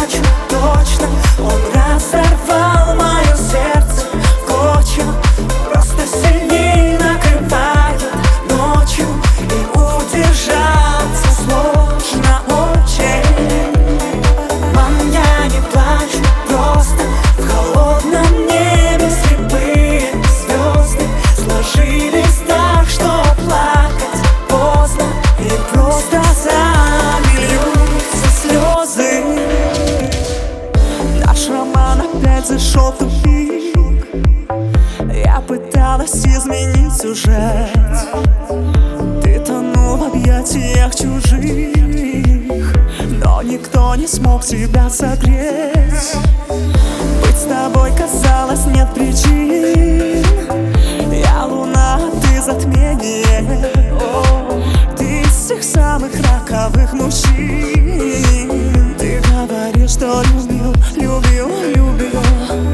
плачу, точно. Он разорвал мое сердце в клочья, просто сильней накрывает ночью, и удержаться сложно очень. Мам, я не плачу, просто в холодном небе слепые звезды сложились так, что плакать поздно, и просто зальются слезы. Наш роман опять зашел в тупик. Я пыталась изменить сюжет, ты тонул в объятиях чужих, но никто не смог тебя согреть. Быть с тобой казалось нет причин. Я луна, а ты затмение. Ты из всех самых раковых мужчин. Ты говоришь, что любил, любил, любил.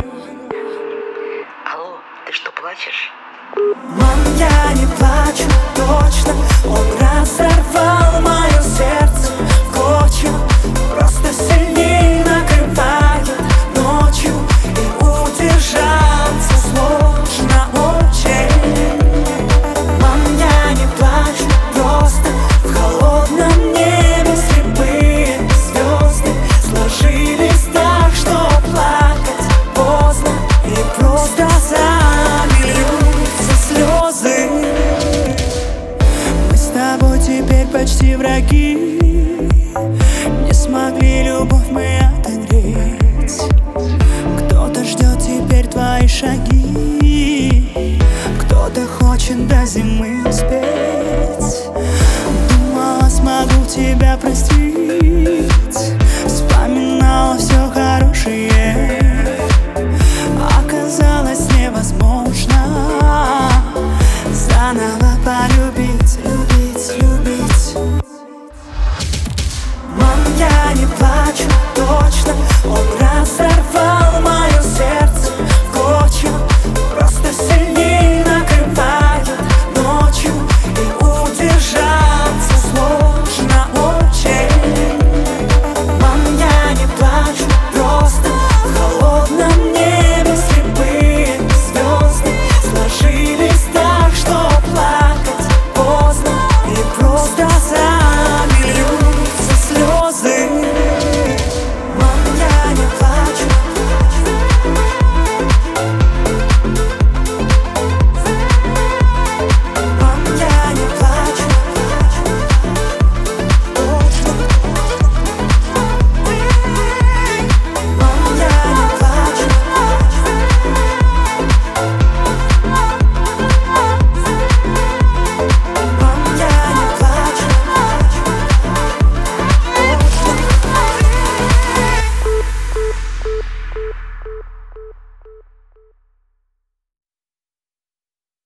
Алло, ты что, плачешь? Мам, я не плачу, точно. Он разорвал мое сердце в клочья, просто сильней накрывает ночью, и удержаться сложно очень. Мам, я не плачу, просто в холодном небе слепые звезды сложились так, что плакать поздно, и просто зальются слезы. Мы с тобой теперь почти враги, не смогли любовь мы отогреть. Кто-то ждет теперь твои шаги, кто-то хочет до зимы успеть. Думала, смогу тебя простить, вспоминала все хорошее. Оказалось невозможно заново полюбить, любить, любить. Мам, я не плачу, точно. Он разорвал мое